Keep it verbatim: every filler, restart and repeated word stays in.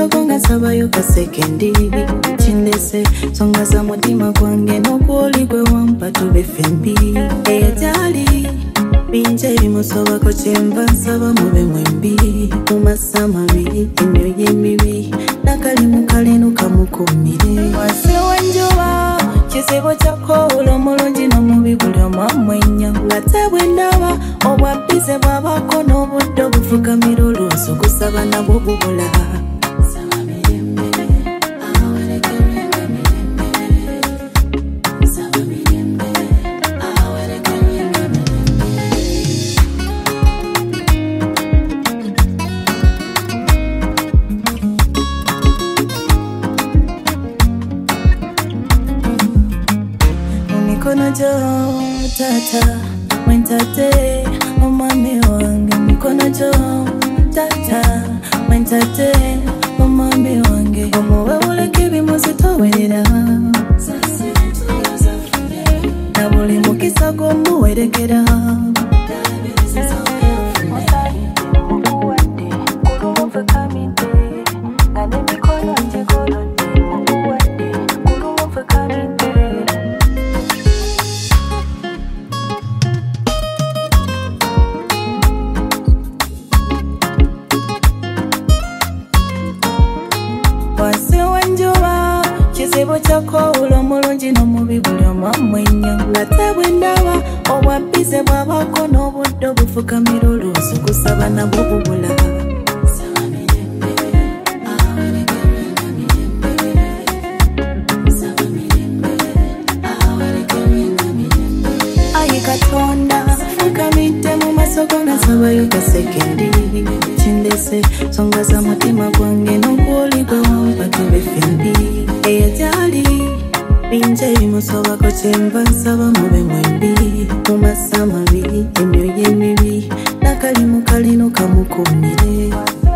masoko nga sabayo ka sekendi chindese songa za mutima gwange n'okwoli gwe wampa tube fembi eyatali binje bimusobako kyemba nsaba mube mwembi mumasa mabi emyoyo emibi nakalimu kaleno kamukumire wase wanjoba kizibu kyako olomulungi n'omubi buli omwamwenya nga tebwe ndaba obwabbize bwabako n'obudde obufukamira olwonso gusaba nabwo bubula Mikono jo tata wentate omame wange mikono jo tata wentate omame wange omuwe uleke bimuzitowerera na buli mukisa gwomuwerekera wase wanjoba kizibu kyako olomulungi n'omubi buli omwamwenya nga tebwe ndaba obwabbize bwabako n'obudde obufukamira olwonso gusaba nabwo bubula ayi katonda fukamidde mu masoko nga sabayo ka sekendi chindese songa za mutima gwange n'okwoli gwe wampa tube fembi eyatali binje bimusobako kyemba nsaba mube mwembi mumasa mabi emyoyo emibi nakalimu kalino kamukumire